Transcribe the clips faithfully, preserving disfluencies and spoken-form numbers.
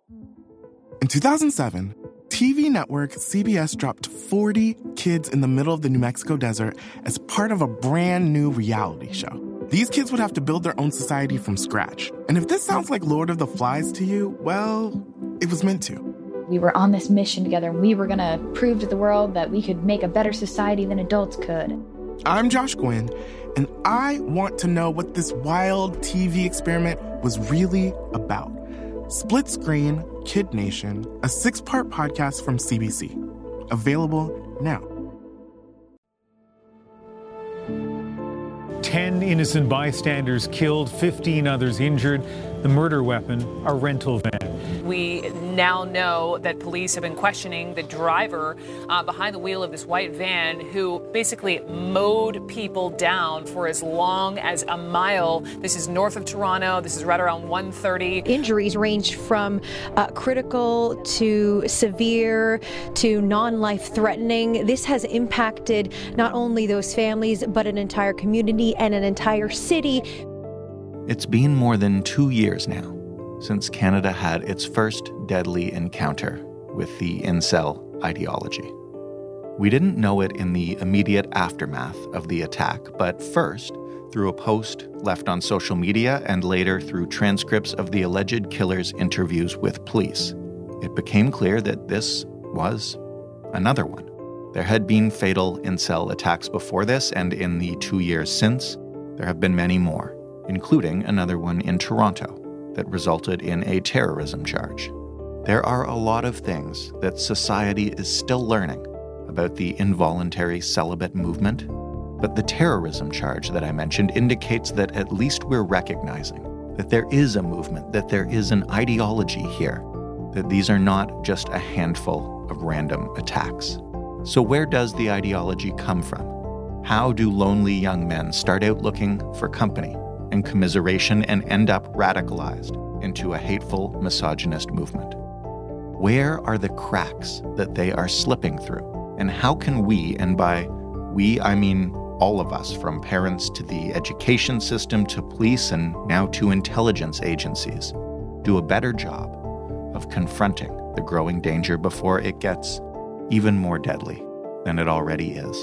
In two thousand seven, T V network C B S dropped forty kids in the middle of the New Mexico desert as part of a brand new reality show. These kids would have to build their own society from scratch. And if this sounds like Lord of the Flies to you, well, it was meant to. We were on this mission together, and we were going to prove to the world that we could make a better society than adults could. I'm Josh Gwynn, and I want to know what this wild T V experiment was really about. Split Screen, Kid Nation, a six-part podcast from C B C. Available now. Ten innocent bystanders killed, fifteen others injured. The murder weapon, a rental van. We now know that police have been questioning the driver uh, behind the wheel of this white van who basically mowed people down for as long as a mile. This is north of Toronto. This is right around one thirty. Injuries ranged from uh, critical to severe to non-life threatening. This has impacted not only those families, but an entire community and an entire city. It's been more than two years now since Canada had its first deadly encounter with the incel ideology. We didn't know it in the immediate aftermath of the attack, but first through a post left on social media and later through transcripts of the alleged killer's interviews with police. It became clear that this was another one. There had been fatal incel attacks before this, and in the two years since, there have been many more, including another one in Toronto that resulted in a terrorism charge. There are a lot of things that society is still learning about the involuntary celibate movement, but the terrorism charge that I mentioned indicates that at least we're recognizing that there is a movement, that there is an ideology here, that these are not just a handful of random attacks. So where does the ideology come from? How do lonely young men start out looking for company and commiseration and end up radicalized into a hateful, misogynist movement? Where are the cracks that they are slipping through? And how can we, and by we, I mean all of us, from parents to the education system to police and now to intelligence agencies, do a better job of confronting the growing danger before it gets even more deadly than it already is?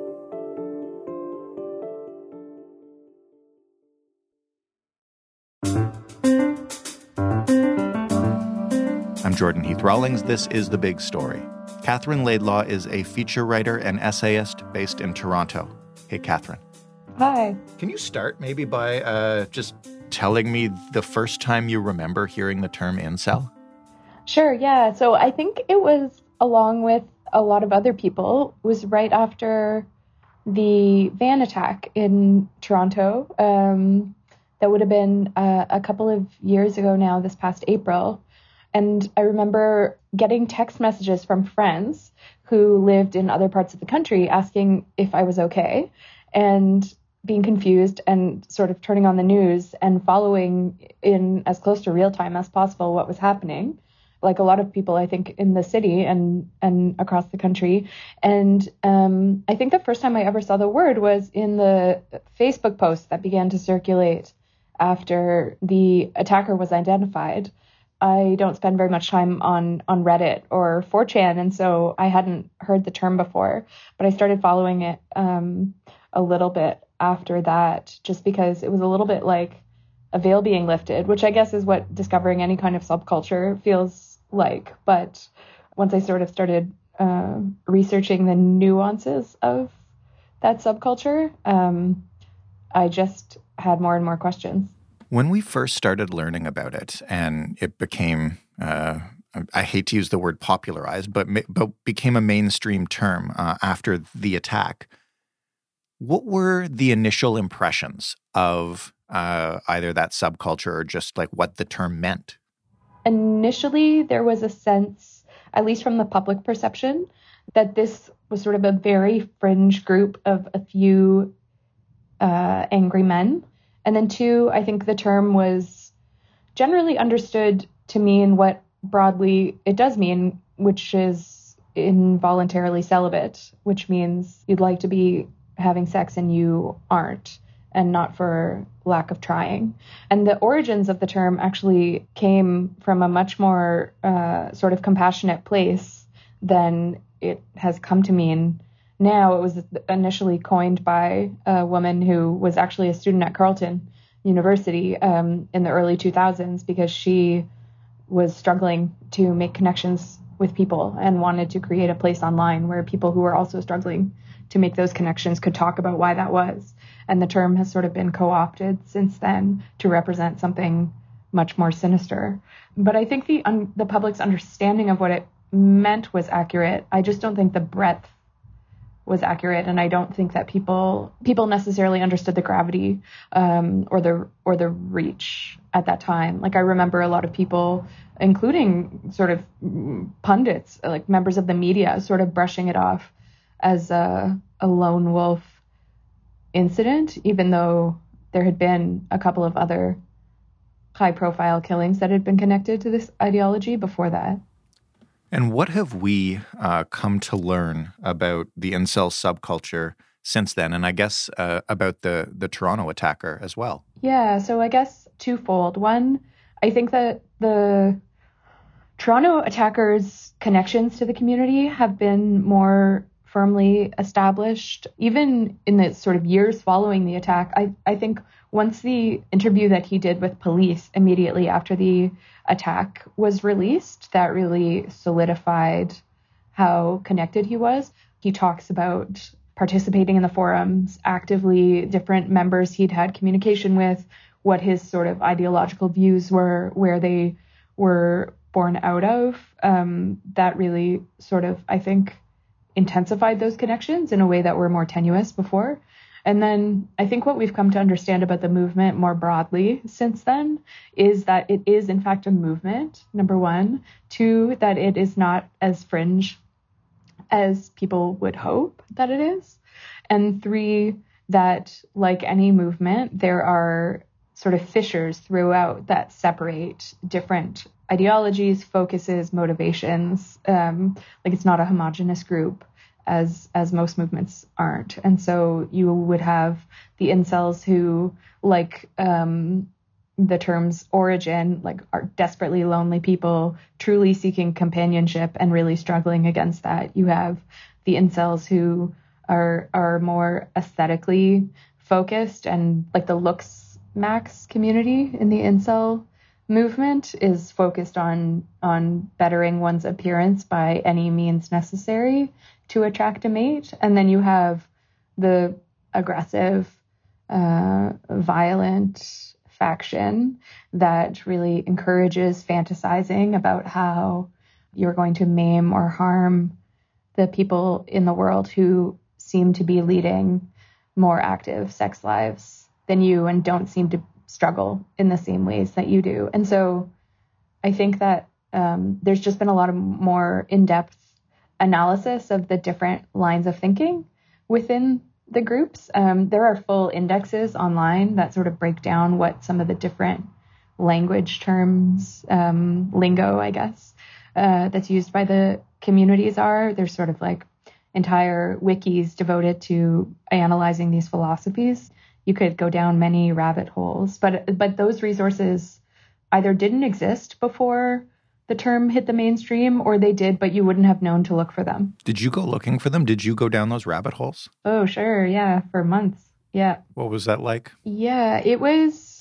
I'm Jordan Heath Rawlings. This is The Big Story. Catherine Laidlaw is a feature writer and essayist based in Toronto. Hey, Catherine. Hi. Can you start maybe by uh, just telling me the first time you remember hearing the term incel? Sure, yeah. So I think it was, along with a lot of other people, it was right after the van attack in Toronto. Um, that would have been uh, a couple of years ago now, this past April. And I remember getting text messages from friends who lived in other parts of the country asking if I was okay, and being confused and sort of turning on the news and following in as close to real time as possible what was happening, like a lot of people, I think, in the city and, and across the country. And um, I think the first time I ever saw the word was in the Facebook post that began to circulate after the attacker was identified. I don't spend very much time on, on Reddit or four chan, and so I hadn't heard the term before, but I started following it um, a little bit after that, just because it was a little bit like a veil being lifted, which I guess is what discovering any kind of subculture feels like. But once I sort of started uh, researching the nuances of that subculture, um, I just had more and more questions. When we first started learning about it and it became, uh, I hate to use the word popularized, but but became a mainstream term uh, after the attack, what were the initial impressions of uh, either that subculture or just like what the term meant? Initially, there was a sense, at least from the public perception, that this was sort of a very fringe group of a few uh, angry men. And then two, I think the term was generally understood to mean what broadly it does mean, which is involuntarily celibate, which means you'd like to be having sex and you aren't. and not for lack of trying. And the origins of the term actually came from a much more uh, sort of compassionate place than it has come to mean now. It was initially coined by a woman who was actually a student at Carleton University um, in the early two thousands, because she was struggling to make connections with people and wanted to create a place online where people who were also struggling to make those connections could talk about why that was. And the term has sort of been co-opted since then to represent something much more sinister. But I think the un- the public's understanding of what it meant was accurate. I just don't think the breadth was accurate, and I don't think that people people necessarily understood the gravity um, or the or the reach at that time. Like, I remember a lot of people, including sort of pundits, like members of the media, sort of brushing it off as a, a lone wolf incident, even though there had been a couple of other high-profile killings that had been connected to this ideology before that. And what have we uh, come to learn about the incel subculture since then? And I guess uh, about the, the Toronto attacker as well. Yeah, so I guess twofold. One, I think that the Toronto attacker's connections to the community have been more firmly established, even in the sort of years following the attack. I, I think once the interview that he did with police immediately after the attack was released, that really solidified how connected he was. He talks about participating in the forums actively, different members he'd had communication with, what his sort of ideological views were, where they were born out of. Um, that really sort of, I think, intensified those connections in a way that were more tenuous before. And then I think what we've come to understand about the movement more broadly since then is that it is, in fact, a movement, number one. Two, that it is not as fringe as people would hope that it is. And three, that like any movement, there are sort of fissures throughout that separate different ideologies, focuses, motivations. Um, like it's not a homogenous group, as as most movements aren't. And so you would have the incels who, like um, the term's origin, like are desperately lonely people, truly seeking companionship and really struggling against that. You have the incels who are are more aesthetically focused, and like the looks max community in the incel movement is focused on on bettering one's appearance by any means necessary to attract a mate. And then you have the aggressive, uh, violent faction that really encourages fantasizing about how you're going to maim or harm the people in the world who seem to be leading more active sex lives than you and don't seem to struggle in the same ways that you do. And so I think that um, there's just been a lot of more in-depth analysis of the different lines of thinking within the groups. Um, there are full indexes online that sort of break down what some of the different language terms, um, lingo, I guess, uh, that's used by the communities are. There's sort of like entire wikis devoted to analyzing these philosophies. You could go down many rabbit holes, but but those resources either didn't exist before the term hit the mainstream, or they did, but you wouldn't have known to look for them. Did you go looking for them? Did you go down those rabbit holes? Oh, sure. Yeah. For months. Yeah. What was that like? Yeah, it was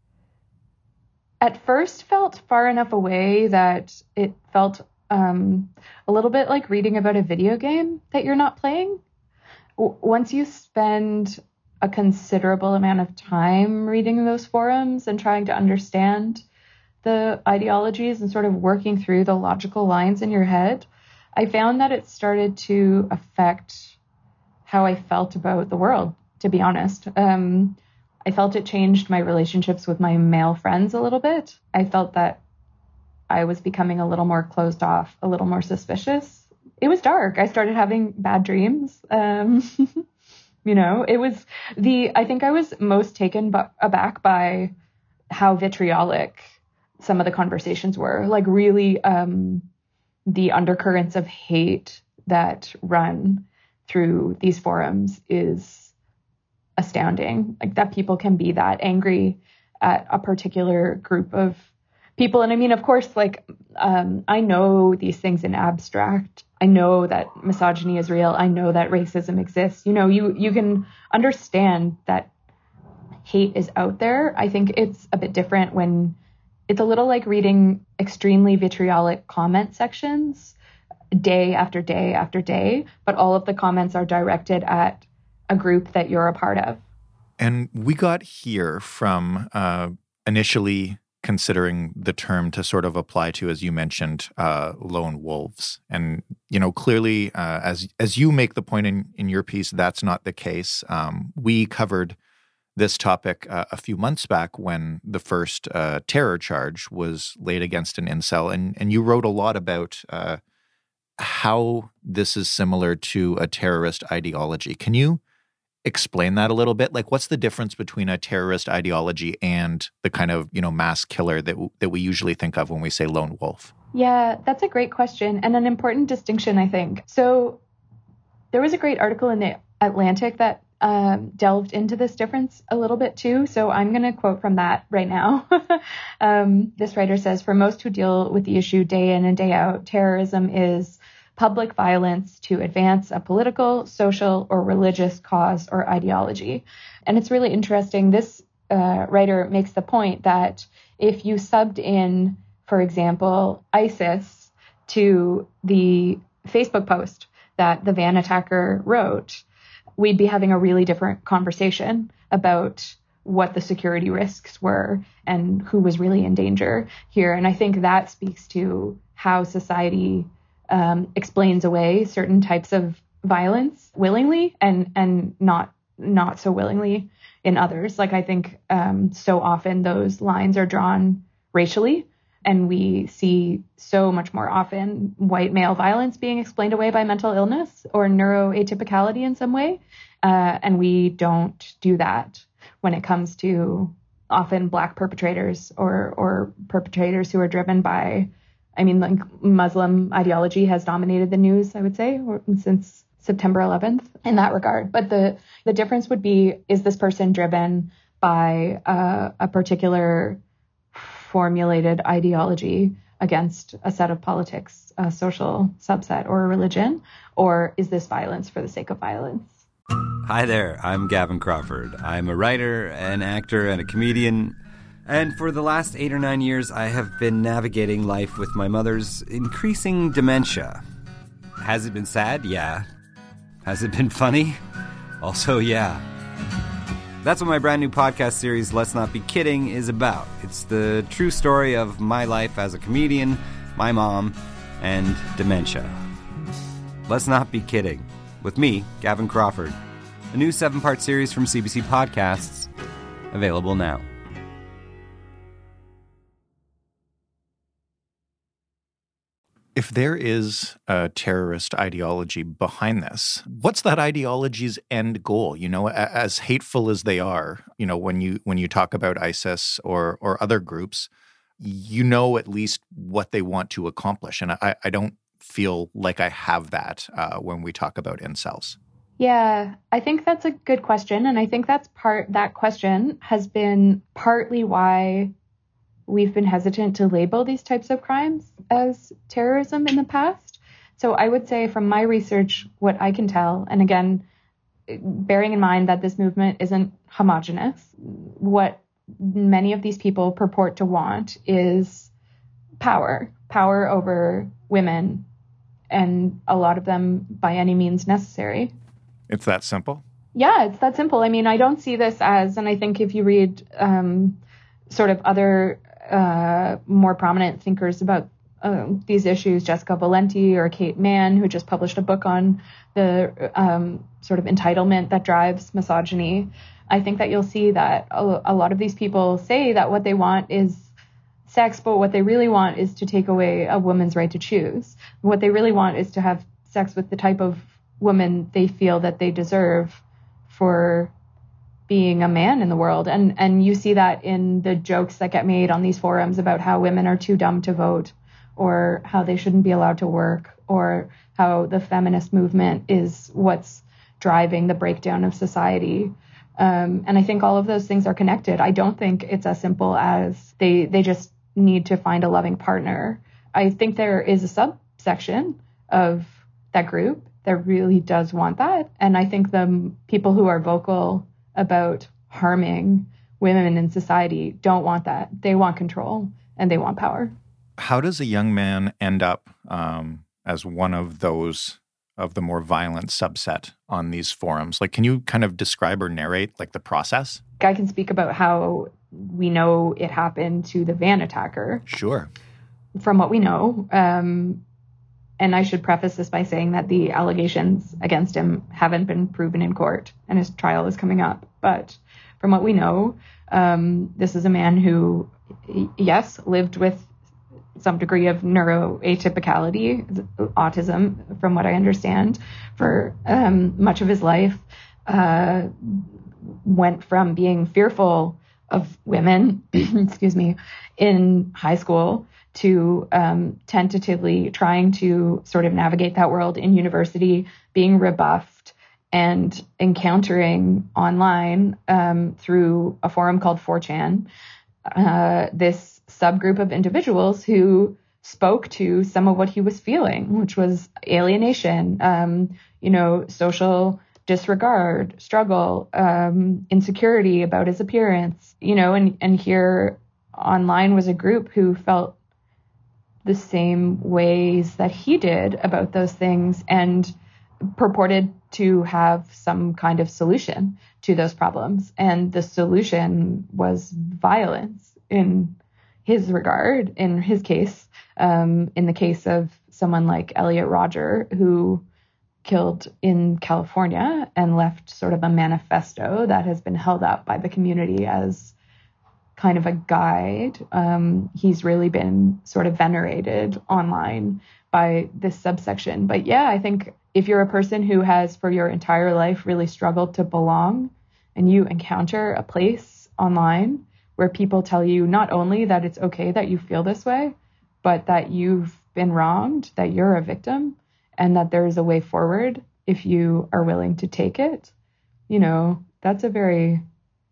at first felt far enough away that it felt um, a little bit like reading about a video game that you're not playing. W- once you spend a considerable amount of time reading those forums and trying to understand the ideologies and sort of working through the logical lines in your head, I found that it started to affect how I felt about the world, to be honest. Um, I felt it changed my relationships with my male friends a little bit. I felt that I was becoming a little more closed off, a little more suspicious. It was dark. I started having bad dreams. Um, you know, it was the, I think I was most taken b- aback by how vitriolic some of the conversations were. Like really um, the undercurrents of hate that run through these forums is astounding. Like that people can be that angry at a particular group of people. And I mean, of course, like um, I know these things in abstract. I know that misogyny is real. I know that racism exists. You know, you you can understand that hate is out there. I think it's a bit different when it's a little like reading extremely vitriolic comment sections day after day after day, but all of the comments are directed at a group that you're a part of. And we got here from uh, initially considering the term to sort of apply to, as you mentioned, uh, lone wolves. And, you know, clearly, uh, as as you make the point in, in your piece, that's not the case. Um, we covered this topic uh, a few months back when the first uh, terror charge was laid against an incel. And, and you wrote a lot about uh, how this is similar to a terrorist ideology. Can you explain that a little bit? Like, what's the difference between a terrorist ideology and the kind of, you know, mass killer that w- that we usually think of when we say lone wolf? Yeah, that's a great question and an important distinction, I think. So there was a great article in the Atlantic that um, delved into this difference a little bit too. So I'm going to quote from that right now. um, this writer says, for most who deal with the issue day in and day out, terrorism is public violence to advance a political, social, or religious cause or ideology. And it's really interesting. This uh, writer makes the point that if you subbed in, for example, ISIS to the Facebook post that the van attacker wrote, we'd be having a really different conversation about what the security risks were and who was really in danger here. And I think that speaks to how society Um, explains away certain types of violence willingly and and not not so willingly in others. Like I think um, so often those lines are drawn racially, and we see so much more often white male violence being explained away by mental illness or neuroatypicality in some way, uh, and we don't do that when it comes to often Black perpetrators or or perpetrators who are driven by, I mean, like Muslim ideology has dominated the news, I would say, since September eleventh in that regard. But the, the difference would be, is this person driven by uh, a particular formulated ideology against a set of politics, a social subset, or a religion? Or is this violence for the sake of violence? Hi there, I'm Gavin Crawford. I'm a writer, an actor, and a comedian. And for the last eight or nine years, I have been navigating life with my mother's increasing dementia. Has it been sad? Yeah. Has it been funny? Also, yeah. That's what my brand new podcast series, Let's Not Be Kidding, is about. It's the true story of my life as a comedian, my mom, and dementia. Let's Not Be Kidding. With me, Gavin Crawford. A new seven-part series from C B C Podcasts. Available now. If there is a terrorist ideology behind this, what's that ideology's end goal? You know, as hateful as they are, you know, when you when you talk about ISIS or or other groups, you know at least what they want to accomplish. And I, I don't feel like I have that uh, when we talk about incels. Yeah, I think that's a good question. And I think that's part, that question has been partly why we've been hesitant to label these types of crimes as terrorism in the past. So I would say from my research, what I can tell, and again, bearing in mind that this movement isn't homogenous, what many of these people purport to want is power, power over women, and a lot of them by any means necessary. It's that simple? Yeah, it's that simple. I mean, I don't see this as, and I think if you read um, sort of other uh, more prominent thinkers about uh, these issues, Jessica Valenti or Kate Mann, who just published a book on the um, sort of entitlement that drives misogyny, I think that you'll see that a, a lot of these people say that what they want is sex, but what they really want is to take away a woman's right to choose. What they really want is to have sex with the type of woman they feel that they deserve for being a man in the world. And and you see that in the jokes that get made on these forums about how women are too dumb to vote, or how they shouldn't be allowed to work, or how the feminist movement is what's driving the breakdown of society. Um, and I think all of those things are connected. I don't think it's as simple as they they just need to find a loving partner. I think there is a subsection of that group that really does want that. And I think the people who are vocal about harming women in society don't want that. They want control and they want power. How does a young man end up um, as one of those of the more violent subset on these forums? Like, can you kind of describe or narrate like the process? I can speak about how we know it happened to the van attacker. Sure. From what we know, um, and I should preface this by saying that the allegations against him haven't been proven in court and his trial is coming up. But from what we know, um, this is a man who, yes, lived with some degree of neuroatypicality, autism, from what I understand, for um, much of his life, uh, went from being fearful of women, excuse me, in high school to um, tentatively trying to sort of navigate that world in university, being rebuffed and encountering online um, through a forum called four chan, uh, this subgroup of individuals who spoke to some of what he was feeling, which was alienation, um, you know, social disregard, struggle, um, insecurity about his appearance, you know, and, and here online was a group who felt the same ways that he did about those things and purported to have some kind of solution to those problems. And the solution was violence in his regard, in his case, um, in the case of someone like Elliot Rodger, who killed in California and left sort of a manifesto that has been held up by the community as kind of a guide. Um, he's really been sort of venerated online by this subsection. But yeah, I think if you're a person who has for your entire life really struggled to belong and you encounter a place online where people tell you not only that it's okay that you feel this way, but that you've been wronged, that you're a victim, and that there's a way forward if you are willing to take it, you know, that's a very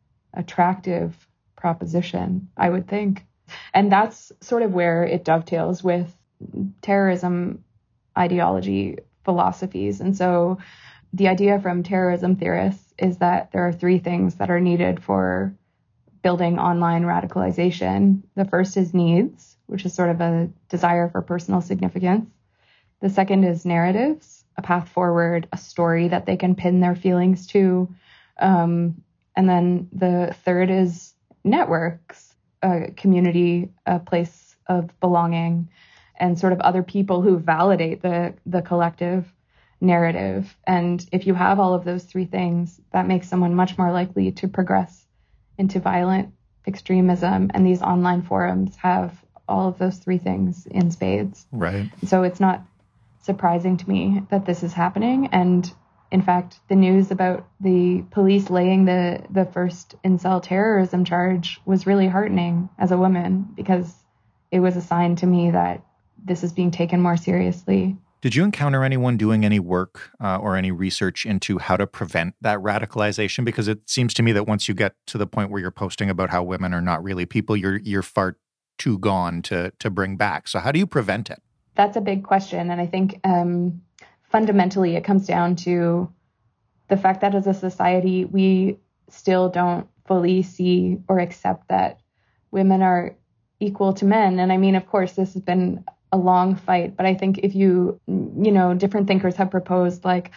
attractive proposition, I would think. And that's sort of where it dovetails with terrorism ideology philosophies. And so the idea from terrorism theorists is that there are three things that are needed for building online radicalization. The first is needs, which is sort of a desire for personal significance. The second is narratives, a path forward, a story that they can pin their feelings to. Um, and then the third is networks, a community, a place of belonging, and sort of other people who validate the, the collective narrative. And if you have all of those three things, that makes someone much more likely to progress into violent extremism. And these online forums have all of those three things in spades. Right. So it's not surprising to me that this is happening. And in fact, the news about the police laying the, the first incel terrorism charge was really heartening as a woman, because it was a sign to me that this is being taken more seriously. Did you encounter anyone doing any work uh, or any research into how to prevent that radicalization? Because it seems to me that once you get to the point where you're posting about how women are not really people, you're you're far too gone to to bring back. So how do you prevent it? That's a big question. And I think um, fundamentally it comes down to the fact that as a society, we still don't fully see or accept that women are equal to men. And I mean, of course, this has been a long fight, but I think if you, you know, different thinkers have proposed like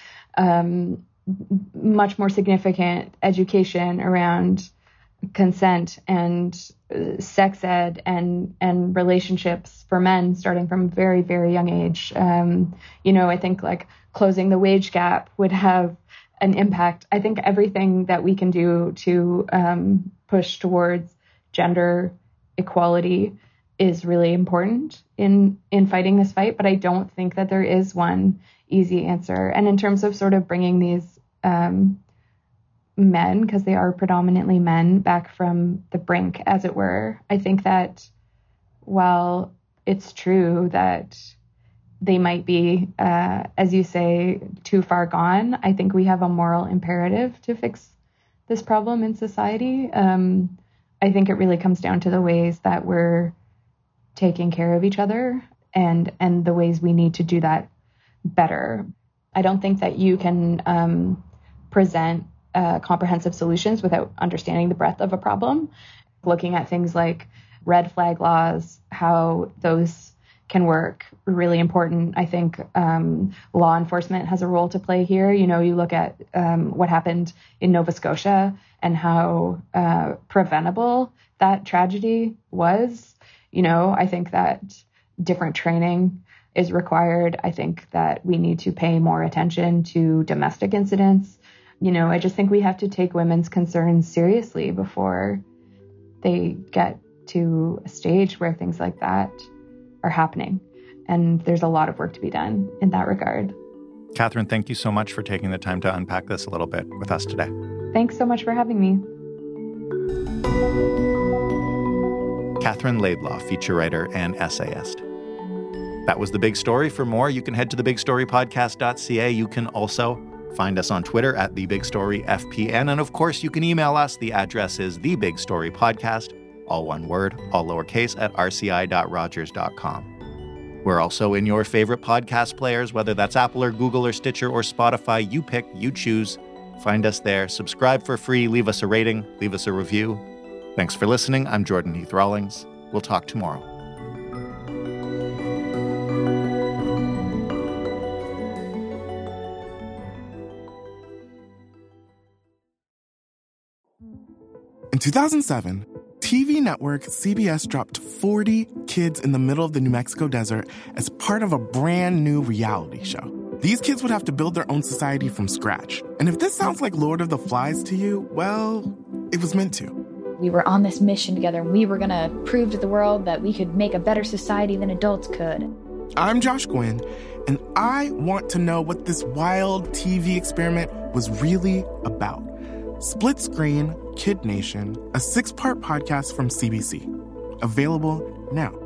um, much more significant education around consent and uh, sex ed and and relationships for men starting from a very, very young age. Um, you know, I think like closing the wage gap would have an impact. I think everything that we can do to um, push towards gender equality is really important in in fighting this fight, but I don't think that there is one easy answer. And in terms of sort of bringing these um, men, because they are predominantly men, back from the brink, as it were, I think that while it's true that they might be, uh, as you say, too far gone, I think we have a moral imperative to fix this problem in society. Um, I think it really comes down to the ways that we're taking care of each other and and the ways we need to do that better. I don't think that you can um, present uh, comprehensive solutions without understanding the breadth of a problem. Looking at things like red flag laws, how those can work, really important. I think um, law enforcement has a role to play here. You know, you look at um, what happened in Nova Scotia and how uh, preventable that tragedy was. You know, I think that different training is required. I think that we need to pay more attention to domestic incidents. You know, I just think we have to take women's concerns seriously before they get to a stage where things like that are happening. And there's a lot of work to be done in that regard. Catherine, thank you so much for taking the time to unpack this a little bit with us today. Thanks so much for having me. Catherine Laidlaw, feature writer and essayist. That was The Big Story. For more, you can head to the big story podcast dot c a. You can also find us on Twitter at The Big Story F P N. And of course, you can email us. The address is The Big Story Podcast, all one word, all lowercase, at r c i dot rogers dot com. We're also in your favorite podcast players, whether that's Apple or Google or Stitcher or Spotify. You pick, you choose. Find us there. Subscribe for free. Leave us a rating. Leave us a review. Thanks for listening. I'm Jordan Heath Rawlings. We'll talk tomorrow. In two thousand seven, T V network C B S dropped forty kids in the middle of the New Mexico desert as part of a brand new reality show. These kids would have to build their own society from scratch. And if this sounds like Lord of the Flies to you, well, it was meant to. We were on this mission together, and we were going to prove to the world that we could make a better society than adults could. I'm Josh Gwynn, and I want to know what this wild T V experiment was really about. Split Screen, Kid Nation, a six-part podcast from C B C. Available now.